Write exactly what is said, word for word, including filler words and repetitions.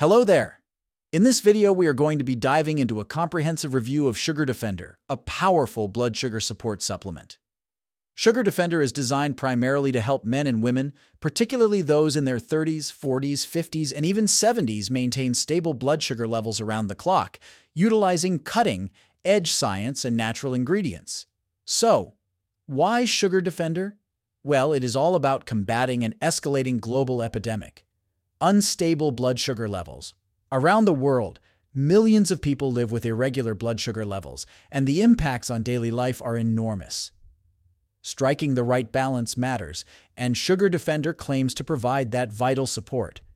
Hello there! In this video, we are going to be diving into a comprehensive review of Sugar Defender, a powerful blood sugar support supplement. Sugar Defender is designed primarily to help men and women, particularly those in their thirties, forties, fifties, and even seventies, maintain stable blood sugar levels around the clock, utilizing cutting-edge science and natural ingredients. So, why Sugar Defender? Well, it is all about combating an escalating global epidemic. Unstable blood sugar levels. Around the world, millions of people live with irregular blood sugar levels, and the impacts on daily life are enormous. Striking the right balance matters, and Sugar Defender claims to provide that vital support.